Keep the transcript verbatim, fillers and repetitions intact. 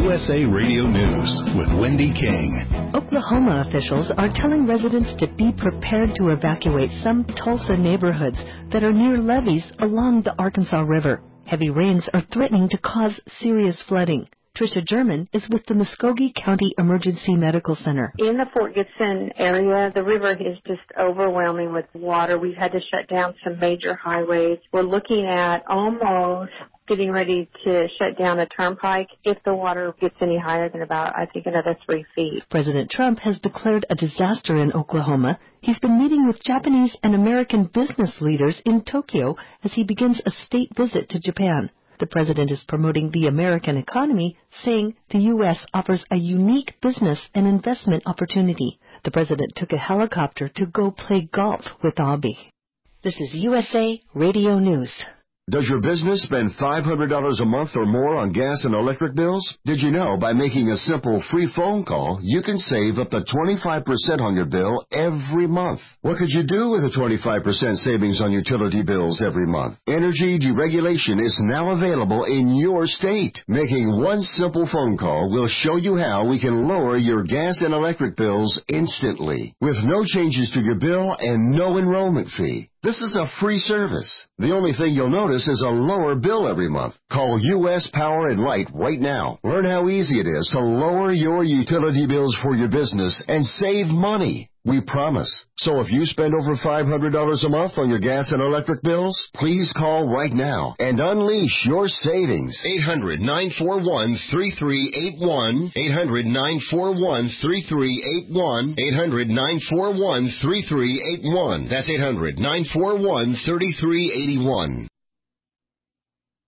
U S A Radio News with Wendy King. Oklahoma officials are telling residents to be prepared to evacuate some Tulsa neighborhoods that are near levees along the Arkansas River. Heavy rains are threatening to cause serious flooding. Tricia German is with the Muskogee County Emergency Medical Center. In the Fort Gibson area, the river is just overwhelming with water. We've had to shut down some major highways. We're looking at almost getting ready to shut down a turnpike if the water gets any higher than about, I think, another three feet. President Trump has declared a disaster in Oklahoma. He's been meeting with Japanese and American business leaders in Tokyo as he begins a state visit to Japan. The president is promoting the American economy, saying the U S offers a unique business and investment opportunity. The president took a helicopter to go play golf with Abe. This is U S A Radio News. Does your business spend five hundred dollars a month or more on gas and electric bills? Did you know by making a simple free phone call, you can save up to twenty-five percent on your bill every month? What could you do with a twenty-five percent savings on utility bills every month? Energy deregulation is now available in your state. Making one simple phone call will show you how we can lower your gas and electric bills instantly, with no changes to your bill and no enrollment fee. This is a free service. The only thing you'll notice is a lower bill every month. Call U S Power and Light right now. Learn how easy it is to lower your utility bills for your business and save money. We promise. So if you spend over five hundred dollars a month on your gas and electric bills, please call right now and unleash your savings. eight hundred, nine four one, three three eight one. eight hundred, nine four one, three three eight one. eight hundred, nine four one, three three eight one. That's eight hundred, nine four one, three three eight one.